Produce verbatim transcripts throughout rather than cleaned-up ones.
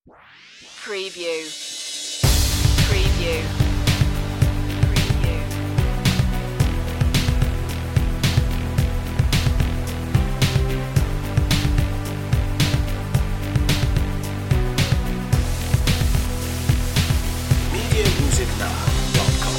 Preview. Preview. Preview. media music now dot com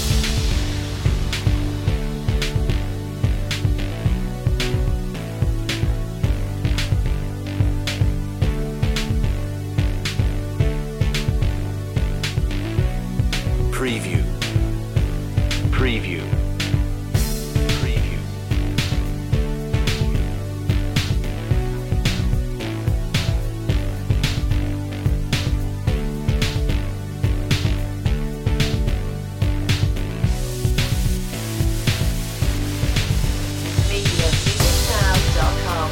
Preview. Preview. Preview. media music now dot com.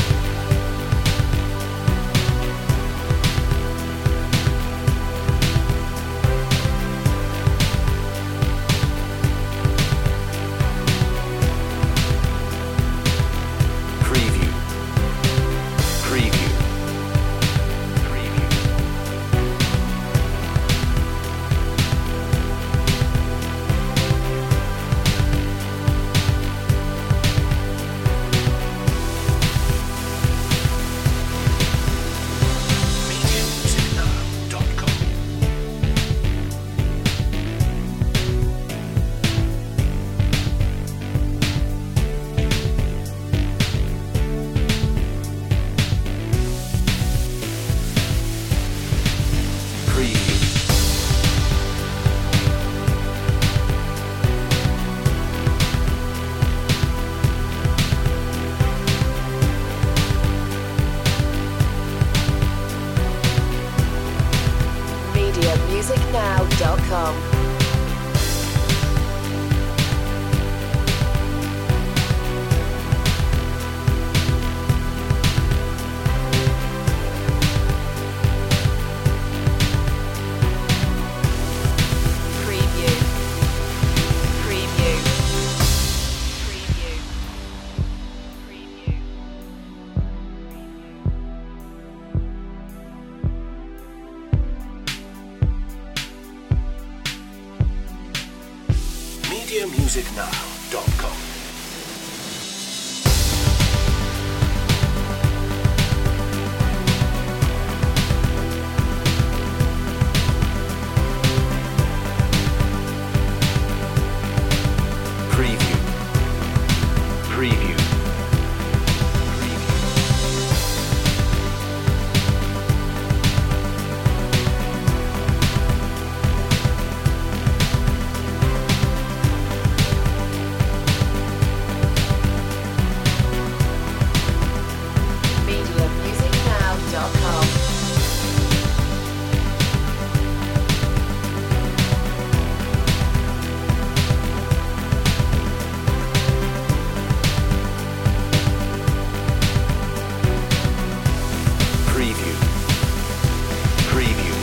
Preview. Preview. Preview. media music now dot com Preview. media music now dot com. Preview. Preview. Preview. Preview. media music now dot com Preview. Preview. media music now dot com. Preview. Preview.